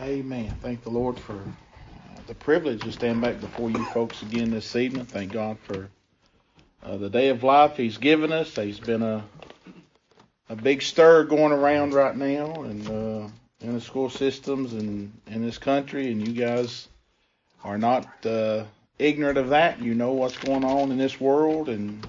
Amen. Thank the Lord for the privilege to stand back before you folks again this evening. Thank God for the day of life He's given us. There's been a big stir going around right now and in the school systems and in this country, and you guys are not ignorant of that. You know what's going on in this world, and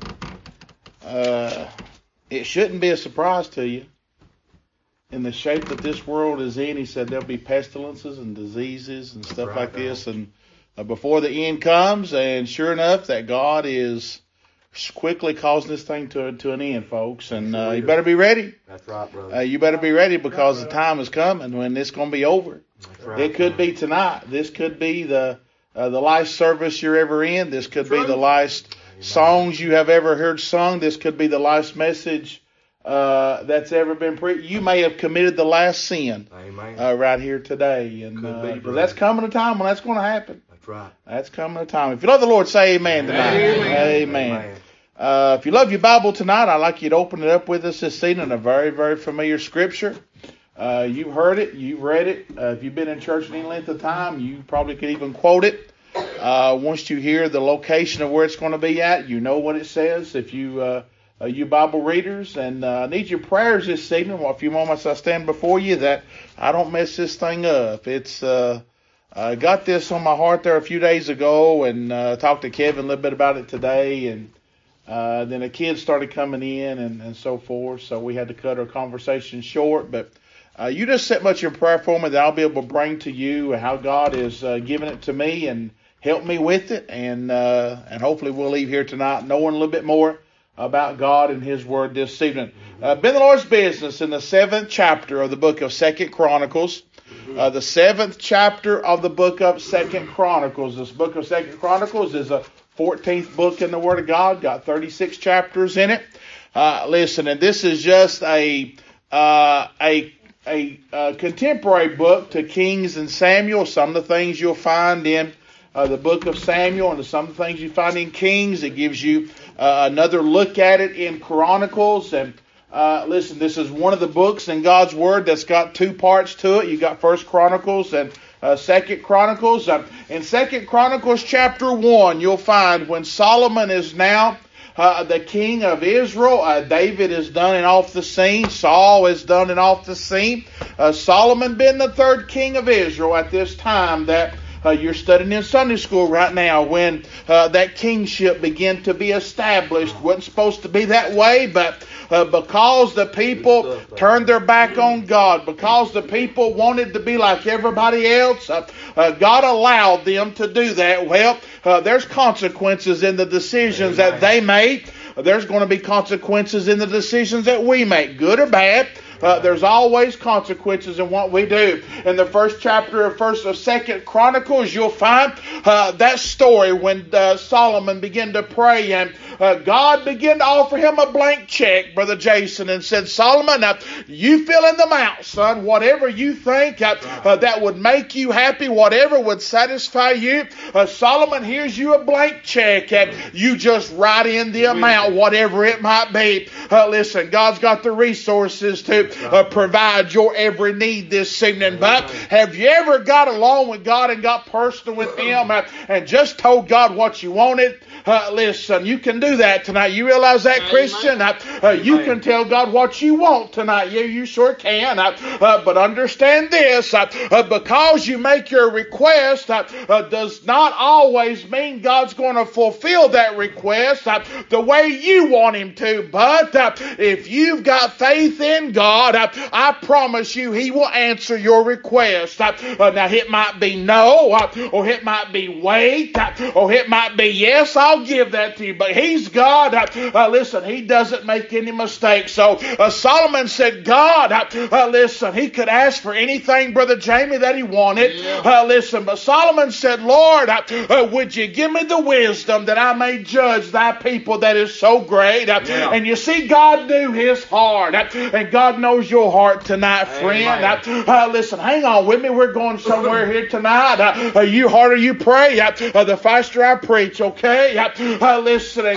it shouldn't be a surprise to you. In the shape that this world is in, He said there'll be pestilences and diseases and stuff like this, and before the end comes, and sure enough, that God is quickly causing this thing to an end, folks, and you better be ready. That's right, brother. You better be ready, because the time is coming when it's going to be over. That's right. It could be tonight. This could be the last service you're ever in. This could be the last songs you have ever heard sung. This could be the last message that's ever been preached. You may have committed the last sin right here today, and that's coming a time when that's going to happen. That's right. That's coming a time. If you love the Lord, say amen tonight. Amen. If you love your Bible tonight, I'd like you to open it up with us this evening. A very, very familiar scripture. You've heard it. You've read it. If you've been in church any length of time, you probably could even quote it. Once you hear the location of where it's going to be at, you know what it says. If you Bible readers, and I need your prayers this evening. Well, a few moments I stand before you that I don't mess this thing up. It's I got this on my heart there a few days ago, and talked to Kevin a little bit about it today, and then the kids started coming in and so forth, so we had to cut our conversation short. But you just set much in prayer for me that I'll be able to bring to you how God is giving it to me and help me with it, and hopefully we'll leave here tonight knowing a little bit more about God and His Word this evening. Been the Lord's business in the 7th chapter of the book of 2 Chronicles. The 7th chapter of the book of 2 Chronicles. This book of 2 Chronicles is a 14th book in the Word of God. Got 36 chapters in it. Listen, and this is just a contemporary book to Kings and Samuel. Some of the things you'll find in the book of Samuel and some of the things you find in Kings. It gives you another look at it in Chronicles. And listen, this is one of the books in God's Word that's got two parts to it. You got 1 Chronicles and 2 Chronicles. In 2 Chronicles chapter 1, you'll find when Solomon is now the king of Israel, David is done and off the scene. Saul is done and off the scene. Solomon been the third king of Israel at this time that you're studying in Sunday school right now, when that kingship began to be established. Wasn't supposed to be that way, but because the people turned their back on God, because the people wanted to be like everybody else, God allowed them to do that. Well, there's consequences in the decisions that they make. There's going to be consequences in the decisions that we make, good or bad. There's always consequences in what we do. In the first chapter of 2 Chronicles, you'll find that story when Solomon began to pray, and God began to offer him a blank check, Brother Jason, and said, Solomon, now you fill in the amount, son. Whatever you think that would make you happy, whatever would satisfy you. Solomon, here's you a blank check, and you just write in the amount, whatever it might be. Listen, God's got the resources to provide your every need this evening. But have you ever got along with God and got personal with Him and just told God what you wanted? Listen, you can do that tonight. You realize that, Christian? You can tell God what you want tonight. Yeah, you sure can. But understand this, because you make your request does not always mean God's going to fulfill that request the way you want Him to. But if you've got faith in God, I promise you He will answer your request. Now, it might be no, or it might be wait, or it might be yes, I'll give that to you. But He's God. Listen, He doesn't make any mistakes. So Solomon said, God, listen, he could ask for anything, Brother Jamie, that he wanted. Listen, but Solomon said, Lord, would you give me the wisdom that I may judge thy people that is so great? And you see, God knew his heart. And God knows your heart tonight, friend. Listen, hang on with me. We're going somewhere here tonight. You harder you pray, the faster I preach, okay? Listen, and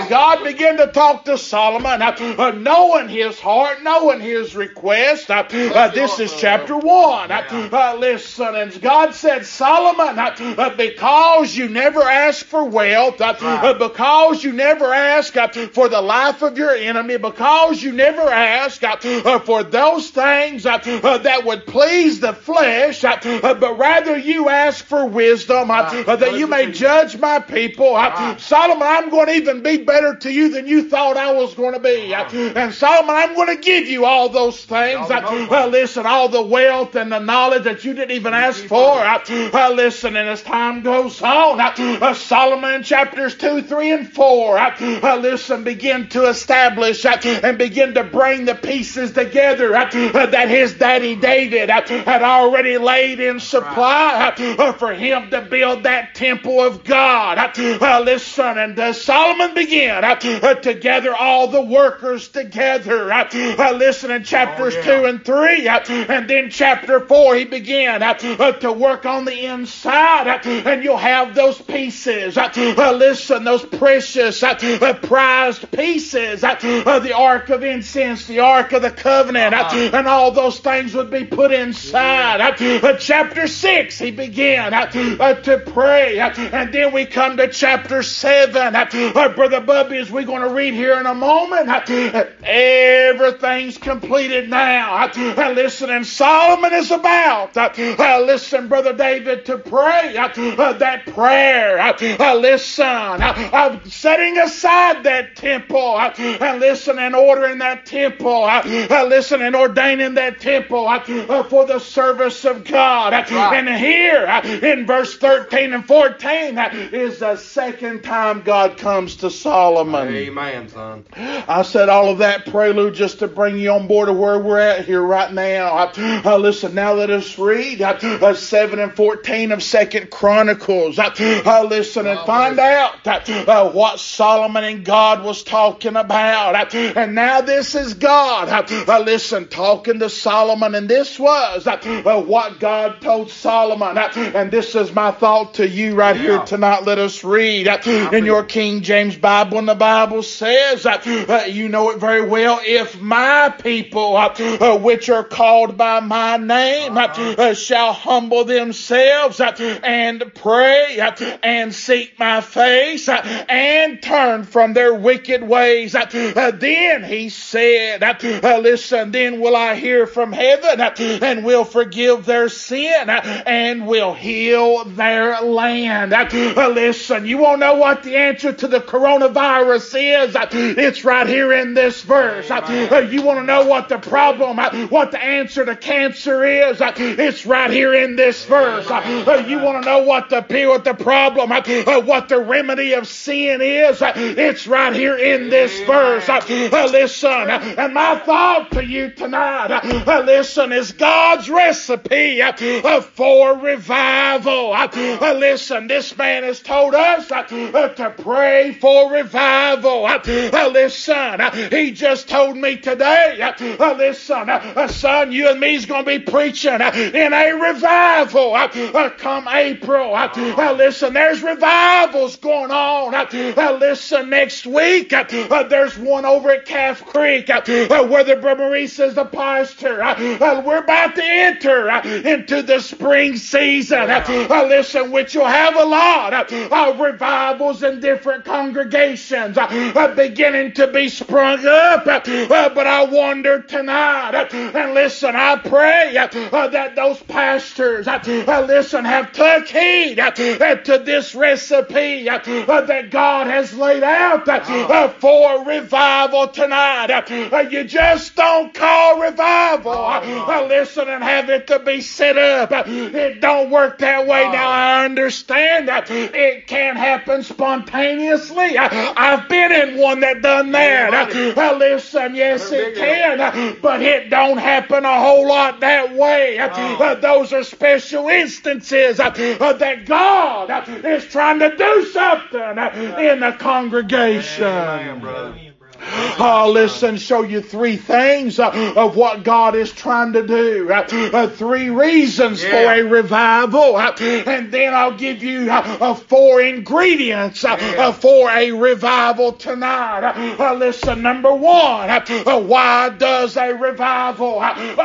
God began to talk to Solomon, knowing his heart, knowing his request. This is chapter 1. Listen, and God said, Solomon, because you never ask for wealth, because you never ask for the life of your enemy, because you never ask for those things that would please the flesh, but rather you ask for wisdom, that you may judge my people. Solomon, I'm going to even be better to you than you thought I was going to be. And Solomon, I'm going to give you all those things. Listen, all the wealth and the knowledge that you didn't even ask for. Listen, and as time goes on, Solomon in chapters 2, 3, and 4, listen, begin to establish and begin to bring the pieces together that his daddy David had already laid in supply for him to build that temple of God. Listen, and Solomon began to gather all the workers together. Listen, in chapters 2 and 3, and then chapter 4, he began to work on the inside, and you'll have those pieces. Listen, those precious, prized pieces, the ark of incense, the ark of the covenant, and all those things would be put inside. Chapter 6, he began to pray, and then we come to chapter 7. Brother Bubby, as we're going to read here in a moment, everything's completed now. Listen, and Solomon is about, listen, Brother David, to pray that prayer. Listen, of setting aside that temple, and listen, and ordering that temple, listen, and ordaining that temple for the service of God. And here in verse 13 and 14 is the second time God comes to Solomon. Amen, son. I said all of that prelude just to bring you on board to where we're at here right now. Listen, now let us read 7 and 14 of 2 Chronicles. Listen and find out what Solomon and God was talking about. And now this is God, listen, talking to Solomon, and this was what God told Solomon. And this is my thought to you right here tonight. Let us read in your King James Bible, and the Bible says, you know it very well, if my people, which are called by my name, shall humble themselves and pray and seek my face and turn from their wicked ways, then he said, listen, then will I hear from heaven and will forgive their sin and will heal their land. Listen, you want to know what the answer to the coronavirus is? It's right here in this verse. You want to know what the problem, what the answer to cancer is? It's right here in this verse. You want to know what the problem, what the remedy of sin is? It's right here in this verse. Listen, and my thought to you tonight, listen, is God's recipe for revival. Listen, this man has told us to pray for revival. Listen, he just told me today, listen, son, you and me is going to be preaching in a revival come April. Listen, there's revivals going on. Listen, next week, there's one over at Calf Creek where the Brother Maurice is the pastor. We're about to enter into the spring season. Listen, which will have a lot of revivals in different congregations beginning to be sprung up. But I wonder tonight, and listen, I pray that those pastors, listen, have took heed to this recipe that God has laid out for revival tonight. You just don't call revival, listen, and have it to be set up. It don't work that way. Now, I understand that it can happen spontaneously. I've been in one that done that. Listen, yes, it can, but it don't happen a whole lot that way. Those are special instances that God is trying to do something in the congregation. Listen, show you three things of what God is trying to do. Three reasons for a revival. And then I'll give you 4 ingredients for a revival tonight. Listen, number 1, why does a revival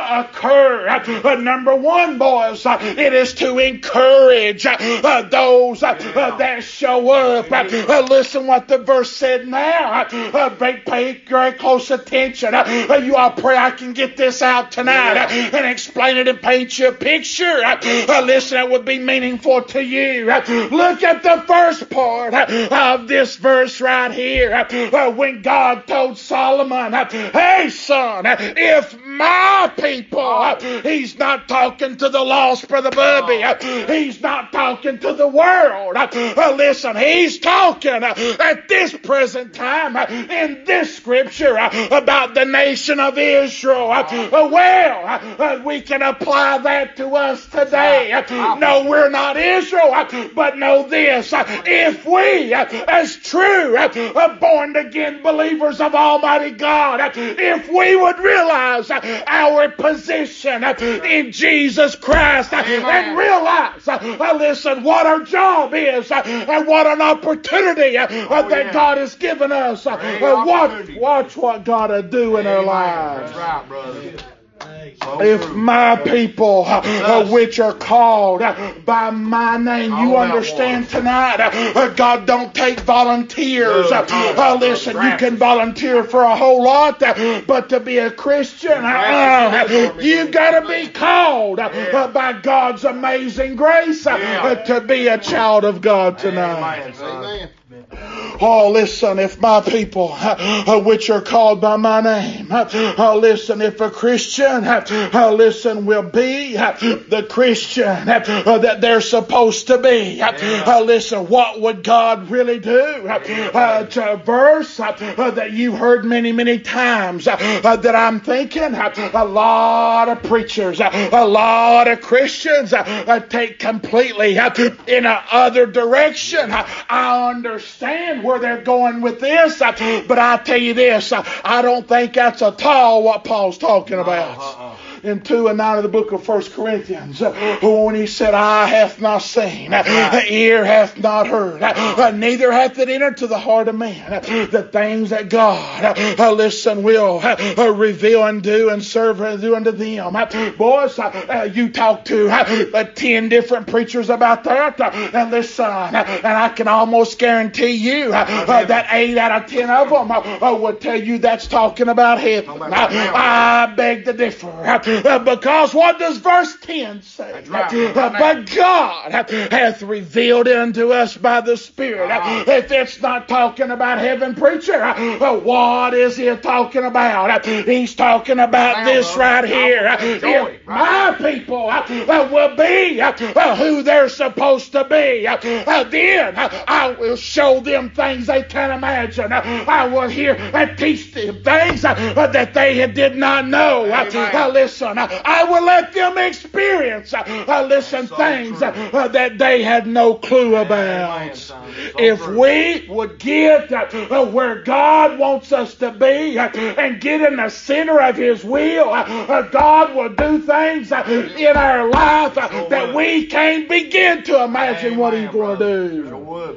occur? Number 1, boys, it is to encourage those that show up. Listen what the verse said now. Pay very close attention. You all pray I can get this out tonight and explain it and paint you a picture. Listen, it would be meaningful to you. Look at the first part of this verse right here. When God told Solomon, hey son, if my people, he's not talking to the lost, Brother Bubby. He's not talking to the world. Listen, he's talking at this present time in this scripture about the nation of Israel. Well, we can apply that to us today. No, we're not Israel, but know this. If we, as true, born again believers of Almighty God, if we would realize our position in Jesus Christ and realize, listen, what our job is and what an opportunity that God has given us. Watch what God will do in our lives. That's right, brother. If my people, which are called by my name, you understand tonight, God don't take volunteers. Listen, you can volunteer for a whole lot, but to be a Christian, you've got to be called by God's amazing grace to be a child of God tonight. Amen. Listen, if my people, which are called by my name, listen, if a Christian, listen, will be the Christian that they're supposed to be, listen, what would God really do? To a verse that you've heard many, many times that I'm thinking a lot of preachers, a lot of Christians take completely in a other direction. I understand where they're going with this, but I tell you this, I don't think that's at all what Paul's talking about. In 2:9 of the book of 1 Corinthians, when he said, eye hath not seen, ear hath not heard, neither hath it entered to the heart of man, the things that God, listen, will reveal and do and serve and do unto them. Boys, you talk to 10 different preachers about that, and listen, and I can almost guarantee you that 8 out of 10 of them would tell you that's talking about heaven. I beg to differ. Because what does verse 10 say? But God hath revealed it unto us by the Spirit. If it's not talking about heaven, preacher, what is he talking about? He's talking about this right here. If my people will be who they're supposed to be, then I will show them things they can't imagine. I will hear and teach them things that they did not know. Listen, I will let them experience, listen, things that they had no clue about. If we would get where God wants us to be and get in the center of His will, God will do things in our life that we can't begin to imagine what He's going to do.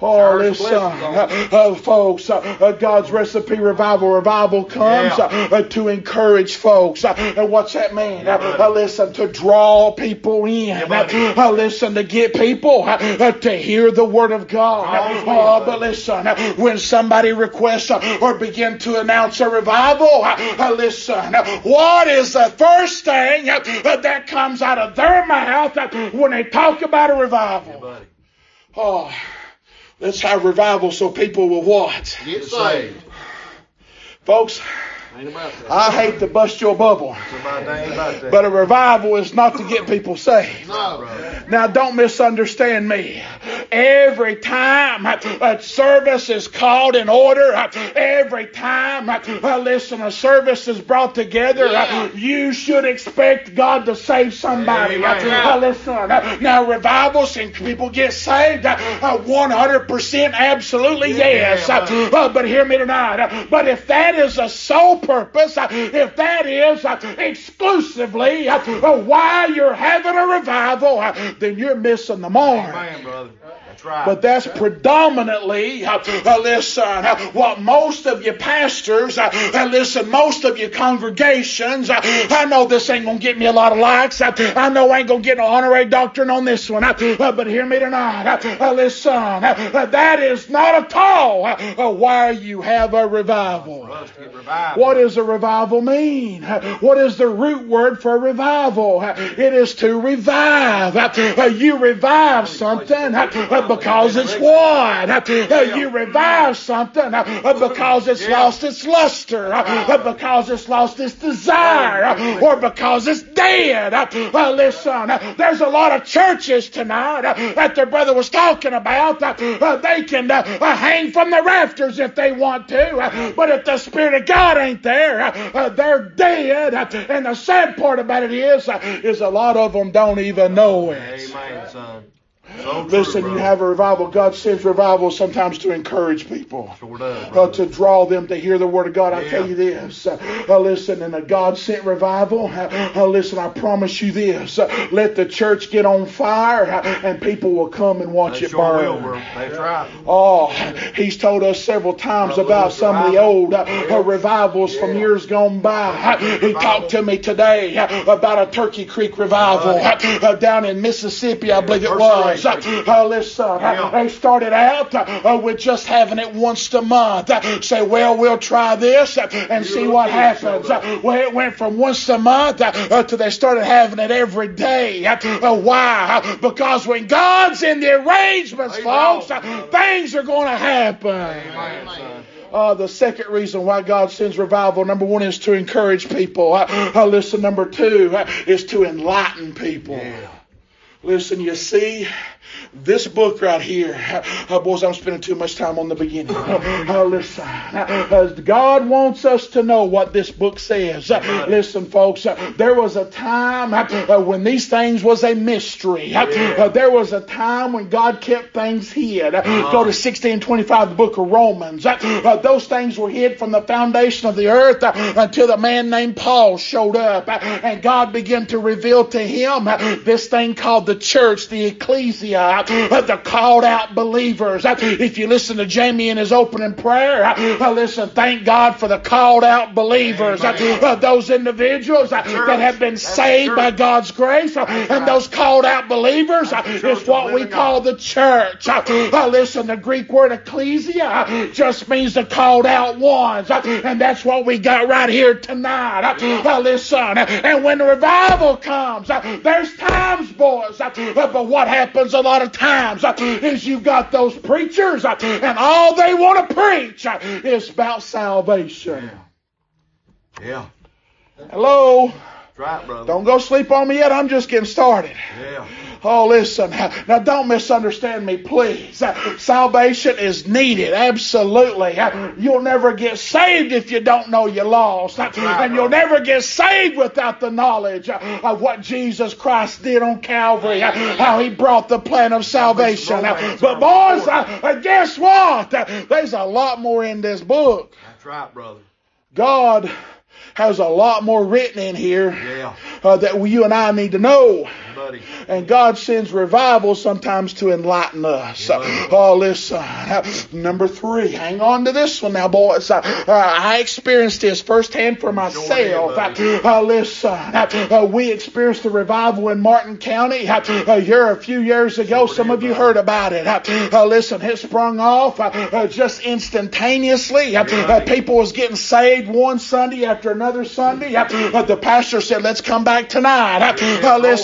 Listen, folks, God's recipe revival comes to encourage folks. And what's that mean? Listen, to draw people in. Listen, to get people to hear the Word of God. But listen, when somebody requests or begin to announce a revival, listen, what is the first thing that comes out of their mouth when they talk about a revival? Let's have revival so people will what? Get saved. Folks, I hate to bust your bubble, but a revival is not to get people saved. Now, don't misunderstand me. every time a service is called in order, every time, listen, a service is brought together, you should expect God to save somebody. Listen, now revivals and people get saved, 100% absolutely yes. But hear me tonight. But if that is a sole purpose, if that is exclusively why you're having a revival, then you're missing the mark. Amen, brother. That's right. But that's predominantly, listen, what most of you pastors, listen, most of you congregations, I know this ain't going to get me a lot of likes. I know I ain't going to get no honorary doctrine on this one. But hear me tonight. Listen, that is not at all why you have a revival. What does a revival mean? What is the root word for revival? It is to revive. You revive something because it's what? You revive something because it's lost its luster, because it's lost its desire, or because it's dead. Listen, there's a lot of churches tonight that their brother was talking about. They can hang from the rafters if they want to, but if the Spirit of God ain't there, they're dead. And the sad part about it is a lot of them don't even know it. Amen, son. Listen, you have a revival. God sends revival sometimes to encourage people. Sure does, to draw them to hear the Word of God. I tell you this. Listen, in a God-sent revival, listen, I promise you this. Let the church get on fire and people will come and watch it burn. That's right. Oh, he's told us several times about some of the old revivals from years gone by. He talked to me today about a Turkey Creek revival down in Mississippi, I believe it was. Listen, they started out with just having it once a month. Say, well, we'll try this and see what happens. Well, it went from once a month to they started having it every day. Why? Because when God's in the arrangements, folks, things are going to happen. The second reason why God sends revival, number one, is to encourage people. Listen, number two is to enlighten people. Listen, you see, this book right here, boys, I'm spending too much time on the beginning. Listen, God wants us to know what this book says. Listen, folks, there was a time when these things was a mystery. There was a time when God kept things hid. Go to 16:25, the book of Romans. Those things were hid from the foundation of the earth until a man named Paul showed up, and God began to reveal to him this thing called the church, the ecclesia, the called out believers. If you listen to Jamie in his opening prayer, listen, thank God for the called out believers. Those individuals that have been saved by God's grace, and those called out believers is what we call the church. Listen, the Greek word ecclesia just means the called out ones, and that's what we got right here tonight. Listen, and when the revival comes, there's times, boys, but what happens a lot of times is you've got those preachers and all they want to preach is about salvation. Yeah. Hello? That's right, brother. Don't go sleep on me yet. I'm just getting started. Yeah. Oh, listen. Now, don't misunderstand me, please. Salvation is needed. Absolutely. You'll never get saved if you don't know you're lost. And you'll never get saved without the knowledge of what Jesus Christ did on Calvary, how He brought the plan of salvation. But, boys, guess what? There's a lot more in this book. That's right, brother. God has a lot more written in here that you and I need to know. Buddy. And God sends revival sometimes to enlighten us. Oh, listen. Number three. Hang on to this one now, boys. I experienced this firsthand for myself. Listen. We experienced the revival in Martin County here a few years ago. Some of you heard about it. Listen, it sprung off just instantaneously. People was getting saved one Sunday after another Sunday. The pastor said, let's come back tonight. Listen, then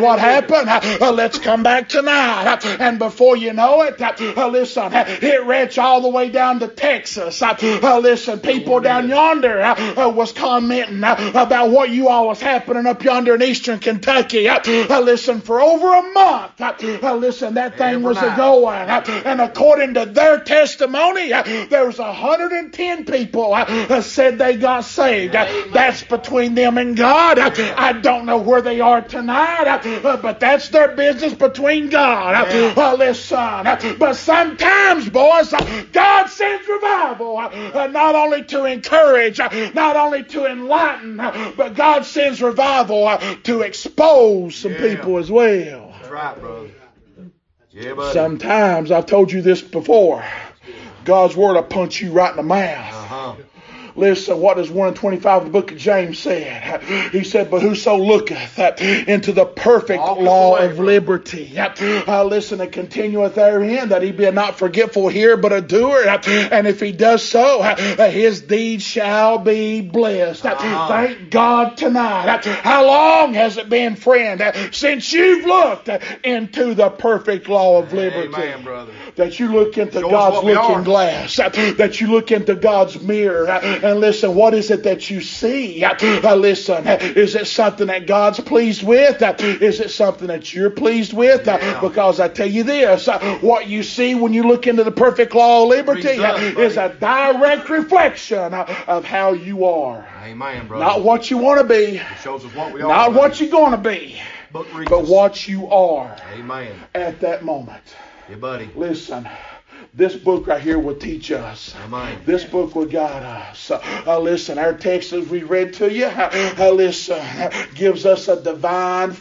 what happened? Let's come back tonight. And before you know it, listen, it reached all the way down to Texas. Listen, people down yonder was commenting about what you all was happening up yonder in eastern Kentucky. Listen, for over a month, listen, that thing was going. And according to their testimony, there was 110 people said they got saved. That's between them and God. I don't know where they are tonight, but that's their business between God. Listen, but sometimes, boys, God sends revival, not only to encourage, not only to enlighten, but God sends revival to expose some people as well. That's right, brother. Yeah, buddy. Sometimes, I've told you this before, God's word will punch you right in the mouth. Listen, what does 1:25 of the book of James said? He said, but whoso looketh into the perfect law of liberty, listen, and continueth therein, that he be not forgetful here, but a doer. And if he does so, his deed shall be blessed. Thank God tonight. How long has it been, friend, since you've looked into the perfect law of liberty? Amen, brother. That you look into God's looking glass, that you look into God's mirror, and listen, what is it that you see? Listen, is it something that God's pleased with? Is it something that you're pleased with? Because I tell you this, what you see when you look into the perfect law of liberty is a direct reflection of how you are. Amen, brother. Not what you want to be. It shows us what we are. Not what you're going to be. But what you are. Amen. At that moment. Yeah, buddy. Listen, this book right here will teach us. Amen. This book will guide us. Listen, our text as we read to you, listen, gives us a divine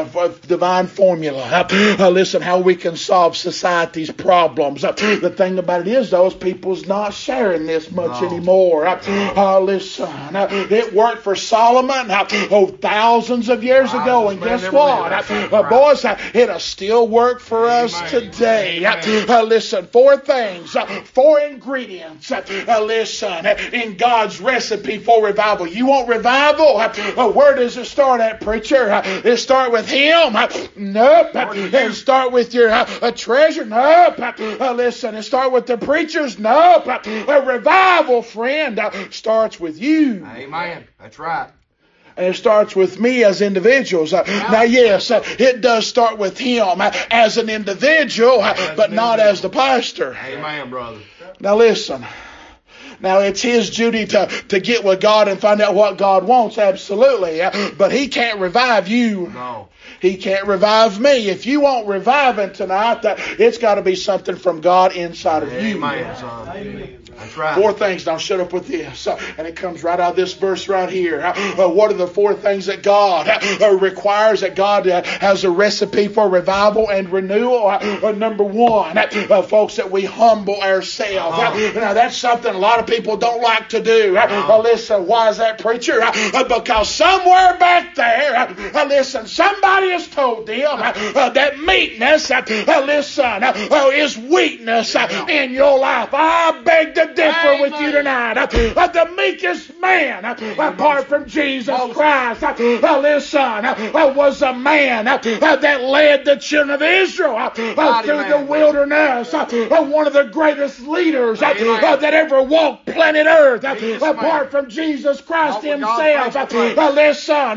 formula. Listen, how we can solve society's problems. The thing about it is, though, is people's not sharing this much anymore. Listen, it worked for Solomon thousands of years ago, and guess what? Boys, it'll still work for us today. Listen, four things, four ingredients, listen, in God's recipe for revival. You want revival? Where does it start at, preacher? It start with Him? Nope. It start with your treasure? Nope. Listen, it start with the preachers? Nope. Revival, friend, starts with you. Amen. That's right. And it starts with me as individuals. Now, yes, it does start with him as an individual, but not as the pastor. Amen, brother. Now, listen. Now, it's his duty to get with God and find out what God wants, absolutely. But he can't revive you. No. He can't revive me. If you want reviving tonight, it's got to be something from God inside of you. Amen, son. Amen. That's right. Four things. Now shut up with this. And it comes right out of this verse right here. What are the four things that God requires, that God has a recipe for revival and renewal? Number one, folks, that we humble ourselves. Now that's something a lot of people don't like to do. Listen, why is that, preacher? Because somewhere back there, listen, somebody has told them that meekness, listen, is weakness in your life. I beg to differ with you tonight. The meekest man, apart from Jesus Christ, listen, was a man that led the children of Israel through the wilderness. One of the greatest leaders that ever walked planet Earth, apart from Jesus Christ himself. Listen,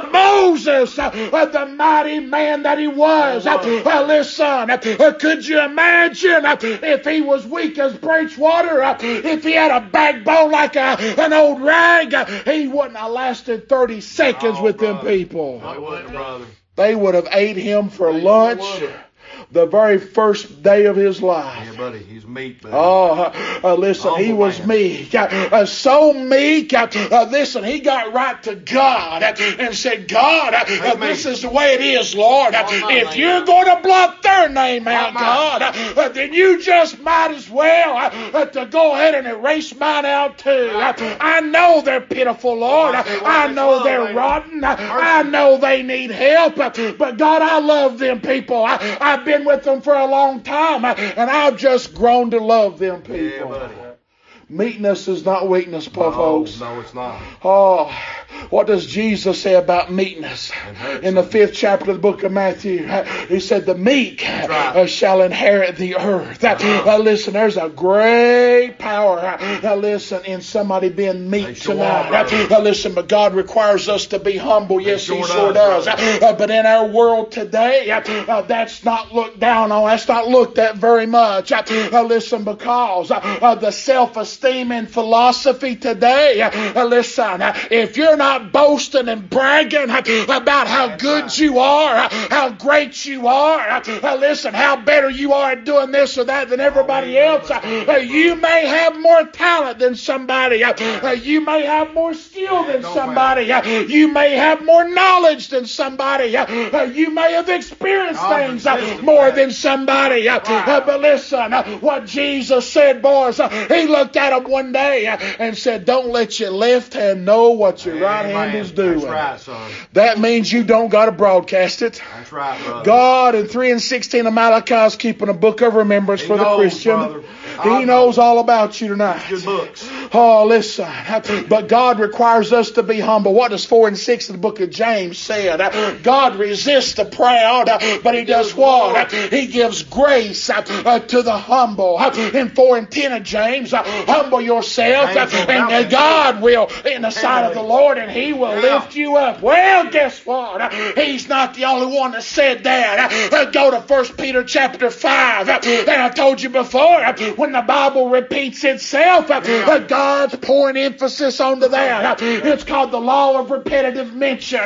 Moses, the mighty man that he was. Listen, could you imagine if he was weak as breech water? If he had a backbone like an old rag, he wouldn't have lasted 30 seconds with them people. I wouldn't, brother. They would have ate him for lunch the very first day of his life. Yeah, buddy, he's meek, buddy. Listen, he was meek. So meek. Listen, he got right to God and said, God, this is the way it is, Lord. If you're going to blot their name out, God, then you just might as well to go ahead and erase mine out too. I know they're pitiful, Lord. I know they're rotten. I know they need help. But God, I love them people. I've been with them for a long time, and I've just grown to love them people. Yeah, buddy. Meekness is not weakness, folks. No, it's not. What does Jesus say about meekness? In the 5th chapter of the book of Matthew, He said, the meek shall inherit the earth. Listen, there's a great power, listen, in somebody being meek tonight. Listen, but God requires us to be humble. Yes, He sure does. But in our world today, that's not looked down on. That's not looked at very much. Listen, because the self-esteem and philosophy today, listen, if you're not boasting and bragging about how good you are, how great you are, listen, how better you are at doing this or that than everybody else, you may have more talent than somebody, you may have more skill than somebody, you may have more knowledge than somebody, you may have experienced things more than somebody, but listen, what Jesus said, boys, He looked at them one day and said, don't let your left hand know what your right hand is doing. That's right, son. That means you don't got to broadcast it. That's right, brother. God in 3:16 of Malachi is keeping a book of remembrance for the Christian. Brother. He knows all about you tonight. Good books. Oh, listen. But God requires us to be humble. What does 4 and 6 of the book of James say? God resists the proud, but He does what? He gives grace to the humble. In 4 and 10 of James, humble yourself, and God will, in the sight of the Lord, and He will lift you up. Well, guess what? He's not the only one that said that. Go to 1 Peter chapter 5. And I told you before, when the Bible repeats itself, God's pouring emphasis onto that. It's called the law of repetitive mention.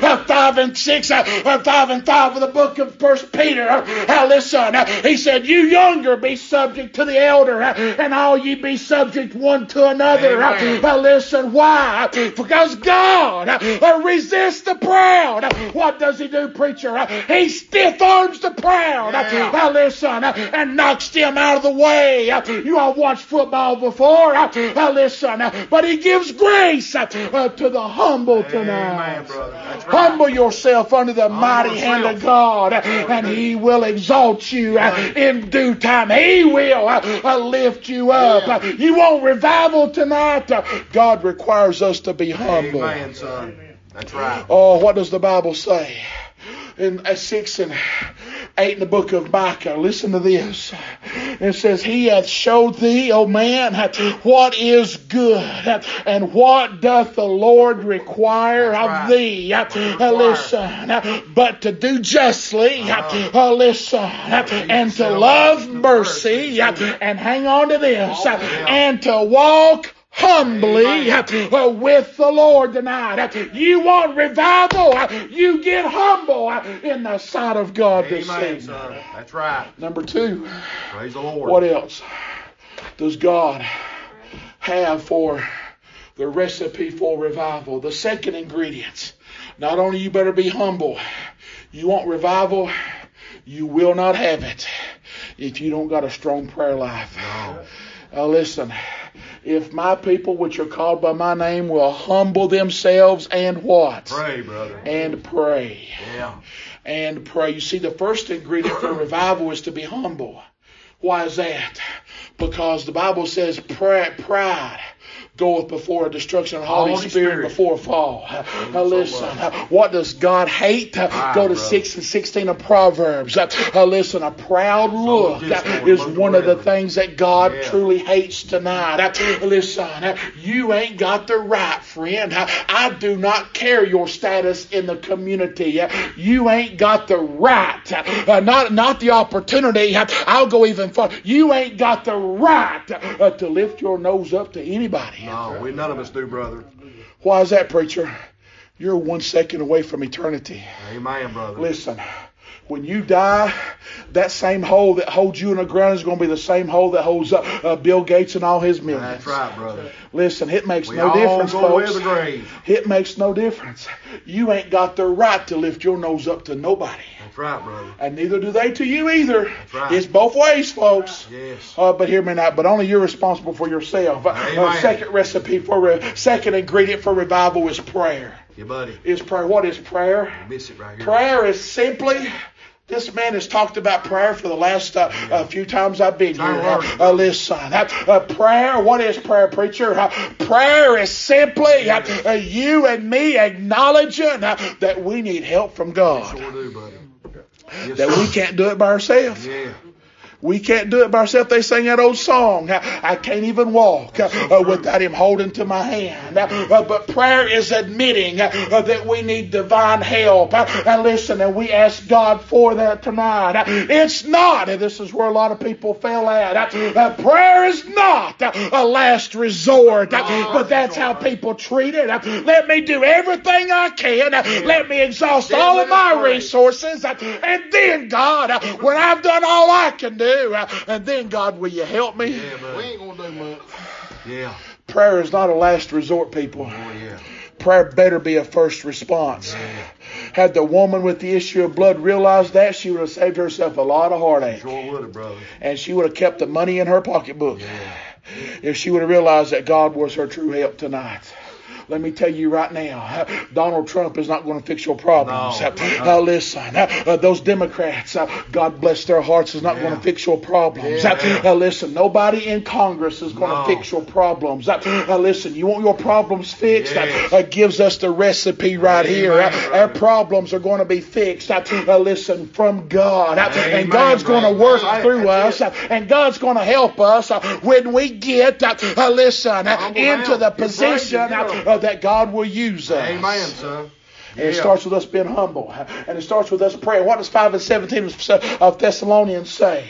5 and 6, 5 and 5 of the book of 1 Peter. Listen, he said, you younger be subject to the elder, and all ye be subject one to another. Listen, why? Because God resists the proud. What does He do, preacher? He stiff arms the proud. Listen, and knocks them out of the way. You all watched football before. Listen, but He gives grace to the humble tonight. Amen, brother. That's right. Humble yourself under the mighty hand of God, and He will exalt you in due time. He will lift you up. You want revival tonight? God requires us to be humble. Amen, son. That's right. Oh, what does the Bible say? In 6 and 8 in the book of Micah, listen to this. It says, He hath showed thee, O man, what is good, and what doth the Lord require of thee. Listen, but to do justly, listen, and to love mercy, and hang on to this, and to walk humbly with the Lord tonight. You want revival? You get humble in the sight of God this evening. That's right. Number 2. Praise the Lord. What else does God have for the recipe for revival? The second ingredient. Not only you better be humble. You want revival? You will not have it if you don't got a strong prayer life. No. Listen. If my people which are called by my name will humble themselves and what? Pray, brother. And pray. Yeah. And pray. You see, the first ingredient for revival is to be humble. Why is that? Because the Bible says pride goeth before destruction, and Holy Spirit before a fall. Now listen, what does God hate? Go to 6 and 16 of Proverbs. Listen, a proud look is one of the things that God truly hates tonight. Listen, you ain't got the right, friend. I do not care your status in the community. You ain't got the right, not the opportunity. I'll go even further. You ain't got the right to lift your nose up to anybody. No, none of us do, brother. Why is that, preacher? You're 1 second away from eternity. Amen, brother. Listen, when you die, that same hole that holds you in the ground is going to be the same hole that holds Bill Gates and all his millions. That's right, brother. Listen, it makes no difference, folks. The grave. It makes no difference. You ain't got the right to lift your nose up to nobody. That's right, brother. And neither do they to you either. That's right. It's both ways, folks. Yes. But hear me now. But only you're responsible for yourself. Second ingredient for revival is prayer. Yeah, buddy. Is prayer. What is prayer? You miss it right here. Prayer is simply This man has talked about prayer for the last few times I've been here. Listen, prayer, what is prayer, preacher? Prayer is simply you and me acknowledging that we need help from God. Sure do, buddy. Yes, That we can't do it by ourselves. Yeah. We can't do it by ourselves. They sing that old song, I can't even walk without Him holding to my hand. But prayer is admitting that we need divine help. And listen, and we ask God for that tonight. It's not, and this is where a lot of people fail at, prayer is not a last resort. But that's how people treat it. Let me do everything I can. Let me exhaust all of my resources. And then, God, when I've done all I can do, and then, God, will you help me? Yeah, buddy. We ain't going to do much. Yeah. Prayer is not a last resort, people. Oh, yeah. Prayer better be a first response. Yeah. Had the woman with the issue of blood realized that, she would have saved herself a lot of heartache. Sure would have, brother. And she would have kept the money in her pocketbook if she would have realized that God was her true help tonight. Let me tell you right now, Donald Trump is not going to fix your problems. No. Listen, those Democrats, God bless their hearts, is not going to fix your problems. Listen, nobody in Congress is going to fix your problems. Listen, you want your problems fixed? Gives us the recipe right here. Our problems are going to be fixed. Listen, from God. And God's going to work through us. And God's going to help us when we get, listen, into the position that God will use us. Amen, son. And it starts with us being humble. And it starts with us praying. What does 5 and 17 of Thessalonians say?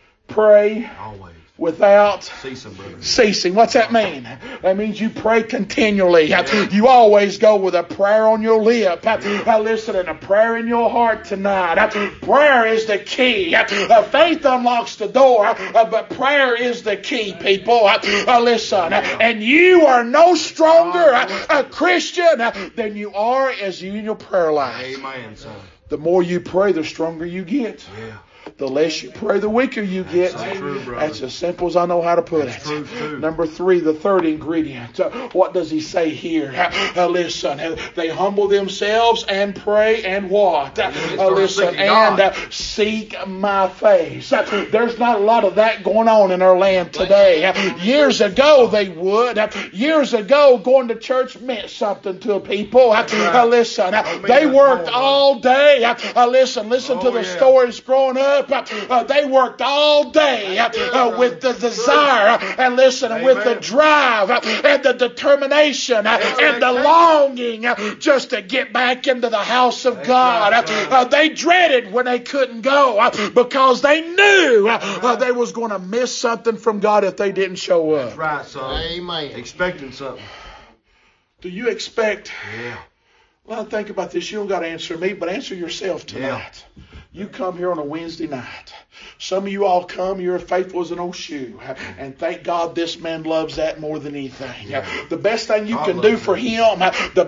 Pray Always. without Ceasing, brother. ceasing. What's that mean? That means you pray continually. You always go with a prayer on your lip. Listen, and a prayer in your heart tonight. Prayer is the key. Faith unlocks the door, but prayer is the key, people. Listen, and you are no stronger a Christian than you are as you in your prayer life. Amen, son. The more you pray, the stronger you get. Yeah. The less you pray, the weaker you get. so true, brother. That's as simple as I know how to put That's it. true, too. Number 3, the third ingredient. What does he say here? Listen, they humble themselves and pray and what? Listen, and seek my face. There's not a lot of that going on in our land today. Years ago, they would. Years ago, going to church meant something to people. Listen, they worked all day. Listen to the stories growing up. They worked all day with the desire and listen, with the drive and the determination and the longing just to get back into the house of God. They dreaded when they couldn't go because they knew they was going to miss something from God if they didn't show up. That's right, son. Amen. Expecting something. Do you expect? Yeah. Well, think about this. You don't got to answer me, but answer yourself tonight. You come here on a Wednesday night. Some of you all come, you're faithful as an old shoe. And thank God this man loves that more than anything. The best thing you can do for him,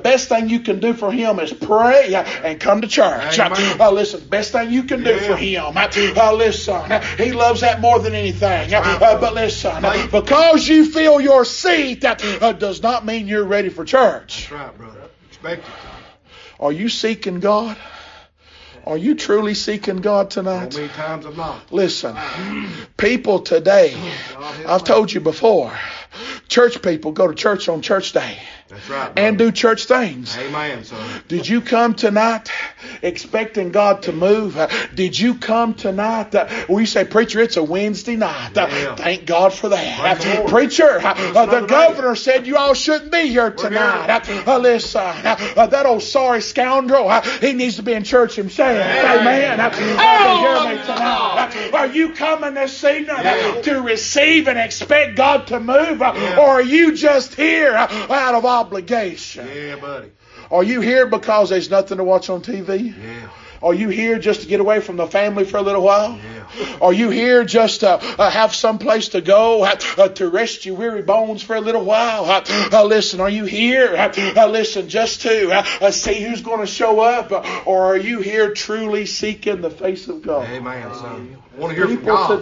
is pray and come to church. Listen, best thing you can do for him. Listen, he loves that more than anything. But listen, because you fill your seat, does not mean you're ready for church. That's right, brother. Expect it. Are you seeking God? Are you truly seeking God tonight? So many times I'm not. Listen, people today, I've told you before, church people go to church on church day. That's right, and brother. do church things. Amen, son. Did you come tonight expecting God to move? Did you come tonight? We say, preacher, it's a Wednesday night. Thank God for that. Preacher, the governor said you all shouldn't be here tonight. Listen, that old sorry scoundrel, he needs to be in church himself. Amen. Hear me tonight. Are you coming this evening to receive and expect God to move? Or are you just here out of obligation? Yeah, buddy. Are you here because there's nothing to watch on TV? Yeah. Are you here just to get away from the family for a little while? Yeah. Are you here just to have some place to go, to rest your weary bones for a little while? Listen, are you here, listen, just to see who's going to show up? Or are you here truly seeking the face of God? Amen, son. I want to hear from People God.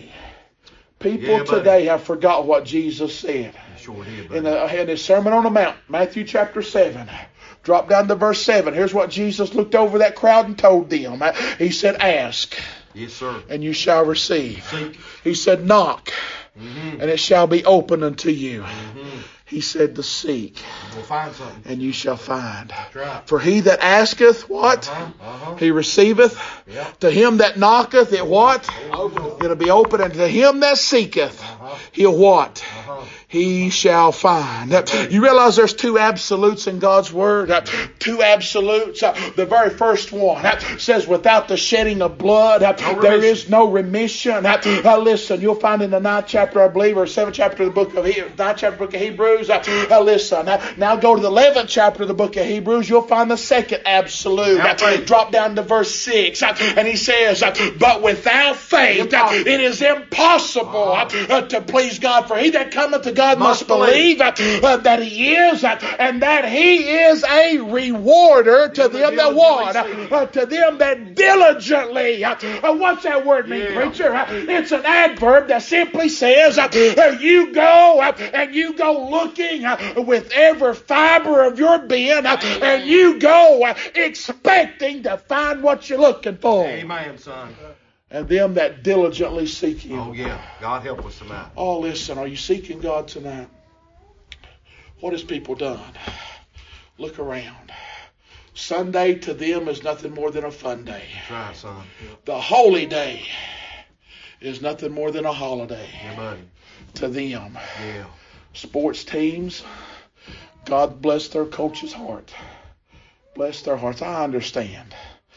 today have forgot what Jesus said. Sure did, In buddy. his Sermon on the Mount, Matthew chapter 7. Drop down to verse 7. Here's what Jesus looked over that crowd and told them. He said, ask. Yes, sir. And you shall receive. Seek. He said, knock. Mm-hmm. And it shall be open unto you. Mm-hmm. He said to seek. We'll find something. And you shall find. That's right. For he that asketh, what? He receiveth. Yep. To him that knocketh, it what? It'll be open. And to him that seeketh, he'll what? He shall find. You realize there's two absolutes in God's Word? Two absolutes. The very first one says, without the shedding of blood, there is no remission. Listen, you'll find in the 9th chapter, I believe, or 7th chapter of the book of 9th chapter of the book of Hebrews. Listen, now go to the 11th chapter of the book of Hebrews. You'll find the second absolute. Drop down to verse 6. And he says, but without faith, it is impossible to please God. For he that cometh to God must believe that he is, and that he is a rewarder to them that what? To them that diligently. What's that word mean, preacher? It's an adverb that simply says you go and you go looking with every fiber of your being, and you go expecting to find what you're looking for. Amen, son. And them that diligently seek Him. Oh, yeah. God help us tonight. Oh, listen, are you seeking God tonight? What has people done? Look around. Sunday to them is nothing more than a fun day. That's right, son. The holy day is nothing more than a holiday. Yeah, buddy. To them. Yeah. Sports teams, God bless their coach's heart. Bless their hearts. I understand.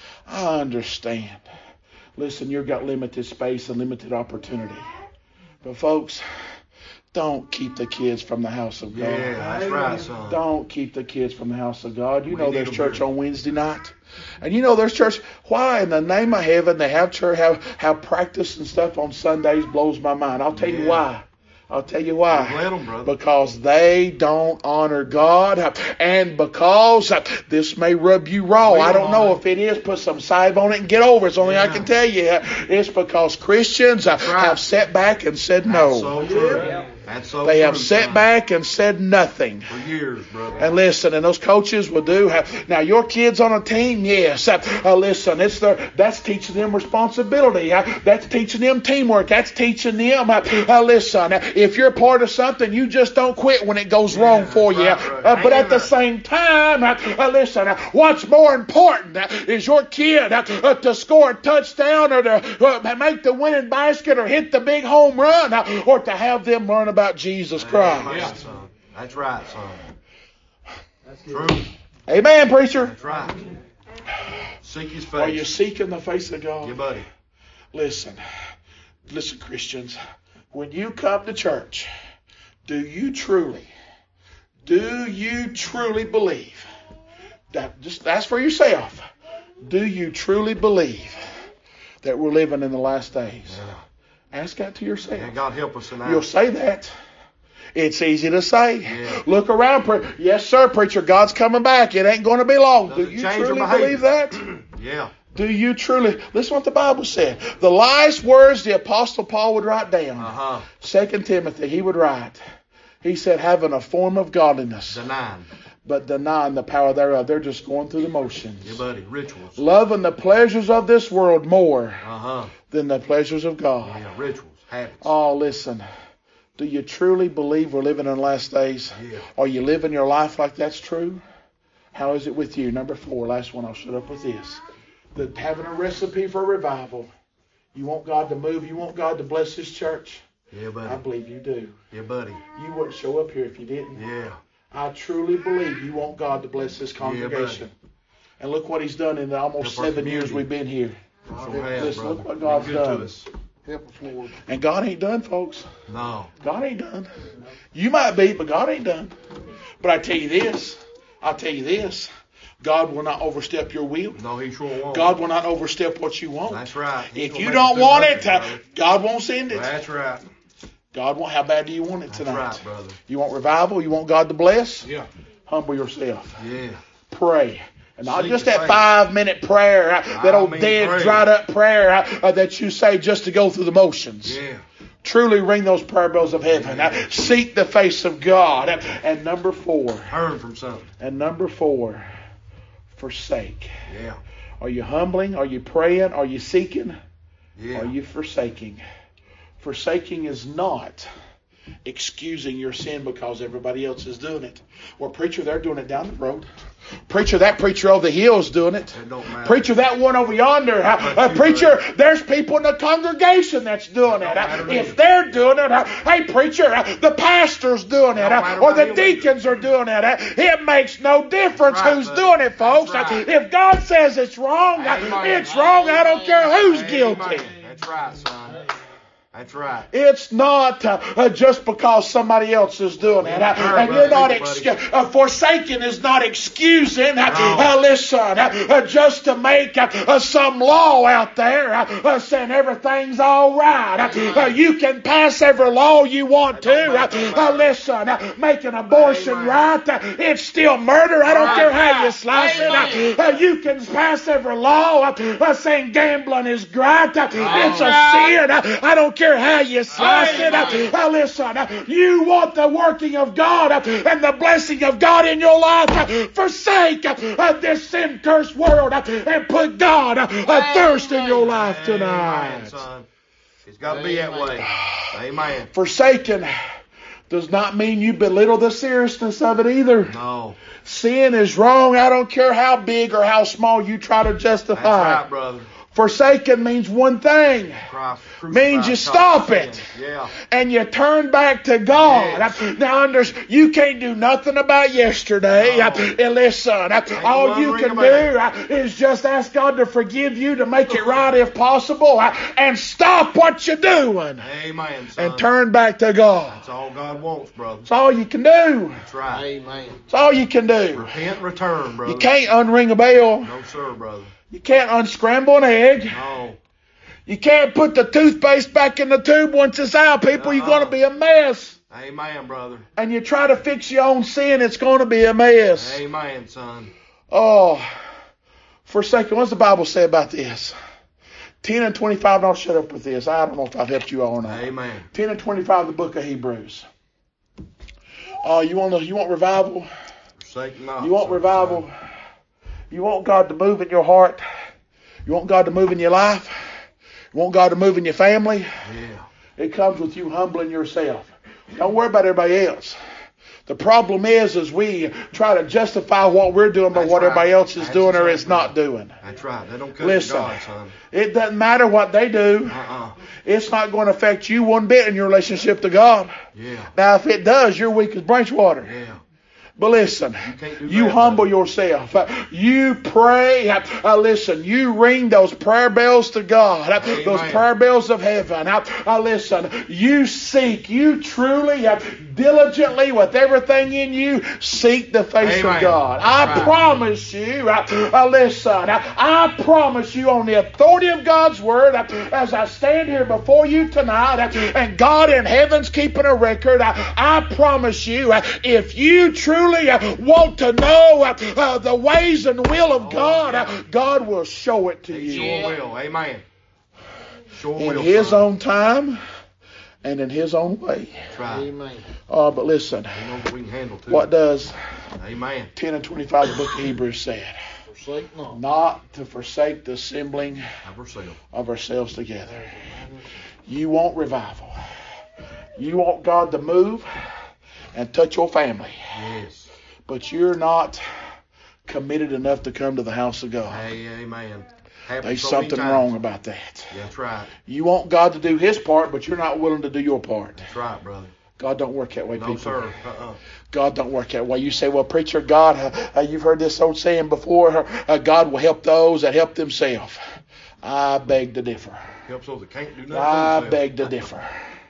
Listen, you've got limited space and limited opportunity. But folks, don't keep the kids from the house of God. Yeah, that's right, son. Don't keep the kids from the house of God. You know there's church on Wednesday night. And you know there's church. Why in the name of heaven they have church, have practice and stuff on Sundays blows my mind. I'll tell you why. I'll tell you why. Let them, brother. Because they don't honor God, and because this may rub you raw. I don't know if it is. Put some salve on it and get over it. It's the only I can tell you. It's because Christians have sat back and said no. That's so true. That's so They have true, sat son. back and said nothing. For years, brother. And listen, and those coaches will do. Now, your kids on a team, yes. Listen, that's teaching them responsibility. That's teaching them teamwork. That's teaching them. Listen, if you're part of something, you just don't quit when it goes wrong for you. Right. But at the same time, listen, what's more important is your kid to score a touchdown or to make the winning basket or hit the big home run or to have them learn about Jesus Christ. Yeah, son. That's right, son. That's true. Amen, preacher. That's right. Seek His face. Are you seeking the face of God? Yeah, buddy. Listen, Christians. When you come to church, do you truly believe that? Just ask for yourself. Do you truly believe that we're living in the last days? Yeah. Ask that to yourself. Yeah, God help us tonight. You'll say that. It's easy to say. Yeah. Look around. Yes, sir, preacher. God's coming back. It ain't going to be long. Doesn't Do you change truly our behavior. believe that? Yeah. Do you truly? Listen what the Bible said. The last words the Apostle Paul would write down. 2 Timothy, he would write. He said, having a form of godliness, but denying the power thereof. They're just going through the motions. Yeah, buddy. Rituals. Loving the pleasures of this world more than the pleasures of God. Yeah, rituals, habits. Oh, listen. Do you truly believe we're living in the last days? Yeah. Are you living your life like that's true? How is it with you? Number 4, last one. I'll shut up with this. Having a recipe for revival. You want God to move? You want God to bless His church? Yeah, buddy. I believe you do. Yeah, buddy. You wouldn't show up here if you didn't. Yeah. I truly believe you want God to bless this congregation. And look what He's done in the almost 7 years we've been here. Listen, look what God's done. Help us, Lord. And God ain't done, folks. No. God ain't done. You might be, but God ain't done. But I tell you this. God will not overstep your will. No, He sure won't. God will not overstep what you want. That's right. If you don't want it, God won't send it. That's right. God won't. How bad do you want it tonight? That's right, brother. You want revival? You want God to bless? Yeah. Humble yourself. Yeah. Pray. And not Seek just the that face. 5-minute prayer, that old dead, pray. dried up prayer that you say just to go through the motions. Yeah. Truly ring those prayer bells of heaven. Seek the face of God. And number 4. Turn from something. And number 4. forsake. Yeah. Are you humbling? Are you praying? Are you seeking? Yeah. Are you forsaking? Forsaking is not excusing your sin because everybody else is doing it. Well, preacher, they're doing it down the road. Preacher, that preacher over the hill's doing it. It don't matter. Preacher, that one over yonder. Preacher, there's people in the congregation that's doing it. If they're doing it, hey, preacher, the pastor's doing it, or the deacons are doing it. It makes no difference who's doing it, folks. If God says it's wrong, it's wrong. I don't care who's guilty. That's right, son. That's right. It's not just because somebody else is doing it. And you're not forsaking is not excusing. Listen, just to make some law out there saying everything's all right. You can pass every law you want to. Listen, making abortion right. It's still murder. I don't care how you slice it. You can pass every law saying gambling is right. It's a sin. I don't care how you slice it. Listen, you want the working of God and the blessing of God in your life. Forsake this sin-cursed world and put God first in your life tonight. Amen, son. It's got to be that way. Amen. Forsaken does not mean you belittle the seriousness of it either. No. Sin is wrong. I don't care how big or how small you try to justify. That's right, brother. Forsaken means one thing. Means you stop it. Yeah. And you turn back to God. Yes. Now, you can't do nothing about yesterday. No. And listen, all you can do is just ask God to forgive you, to make it right if possible, and stop what you're doing. Amen, son. And turn back to God. That's all God wants, brother. That's all you can do. That's right. Amen. That's all you can do. Repent and return, brother. You can't unring a bell. No, sir, brother. You can't unscramble an egg. No. You can't put the toothpaste back in the tube once it's out, people. You're going to be a mess. Amen, brother. And you try to fix your own sin, it's going to be a mess. Amen, son. Oh, for a second, what does the Bible say about this? 10 and 25, and I'll shut up with this. I don't know if I've helped you all or not. Amen. 10 and 25, the book of Hebrews. Oh, you want revival? Forsake not. You want revival? Son. You want God to move in your heart? You want God to move in your life? You want God to move in your family? Yeah. It comes with you humbling yourself. Don't worry about everybody else. The problem is we try to justify what we're doing by what everybody else is doing or is not doing. That's right. They don't come to God, son. It doesn't matter what they do. It's not going to affect you one bit in your relationship to God. Yeah. Now, if it does, you're weak as branch water. Yeah. But listen, you humble yourself. You pray. Listen, you ring those prayer bells to God. Amen. Those prayer bells of heaven. Listen, you seek. You truly, diligently, with everything in you, seek the face of God. I promise you, listen, I promise you on the authority of God's Word, as I stand here before you tonight, and God in heaven's keeping a record, I promise you, if you truly want to know the ways and will of God, God will show it to you. Sure will. Amen. Sure in will. His own time and in His own way. Right. Amen. But listen, we can handle too. What does Amen. 10 and 25 of the book of Hebrews said? Forsake not. Not to forsake the assembling of ourselves together. You want revival. You want God to move and touch your family. Yes. But you're not committed enough to come to the house of God. Amen. There's something wrong about that. That's right. You want God to do His part, but you're not willing to do your part. That's right, brother. God don't work that way, people. No, sir. God don't work that way. You say, well, preacher, God, you've heard this old saying before, God will help those that help themselves. I beg to differ. Help those that can't do nothing. I beg to differ.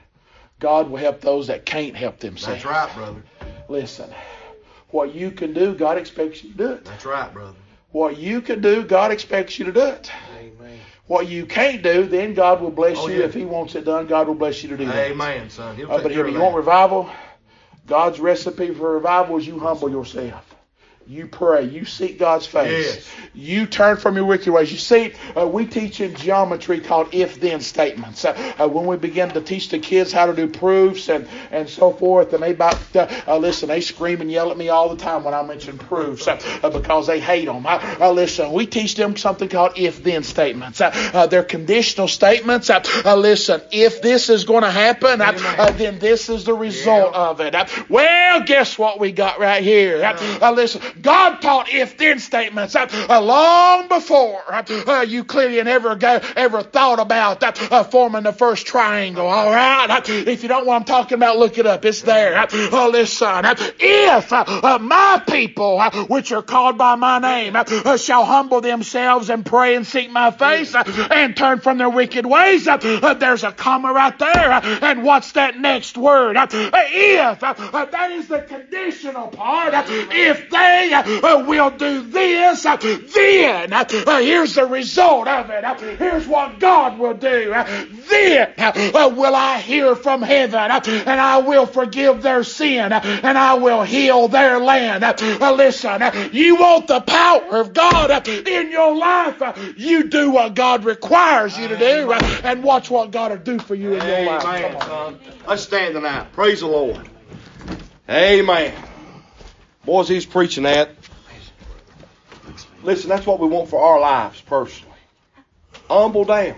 God will help those that can't help themselves. That's right, brother. Listen, what you can do, God expects you to do it. That's right, brother. What you can do, God expects you to do it. Amen. What you can't do, then God will bless you. Yeah. If He wants it done, God will bless you to do that. Amen, son. But here, you want revival? God's recipe for revival is you humble yourself. You pray. You seek God's face. Yes. You turn from your wicked ways. You see, we teach in geometry called if-then statements. When we begin to teach the kids how to do proofs and so forth, and they listen, they scream and yell at me all the time when I mention proofs because they hate them. Listen, we teach them something called if-then statements. They're conditional statements. Listen, if this is going to happen, then this is the result of it. Well, guess what we got right here? Listen, God taught if-then statements long before Euclidean ever thought about forming the first triangle. All right? If you don't know what I'm talking about, look it up. It's there. Listen, if my people, which are called by my name, shall humble themselves and pray and seek my face and turn from their wicked ways, there's a comma right there. And what's that next word? If. That is the conditional part. If they will do this, then here's the result of it. Here's what God will do. Then will I hear from heaven, and I will forgive their sin, and I will heal their land. Listen, you want the power of God in your life, you do what God requires you to do, and watch what God will do for you in your life. Amen, son. Let's stand tonight. Praise the Lord. Amen. Boys, he's preaching that. Listen, that's what we want for our lives personally. Humble down.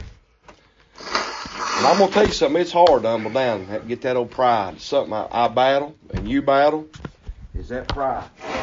And I'm going to tell you something. It's hard to humble down and get that old pride. It's something I battle and you battle. Is that pride.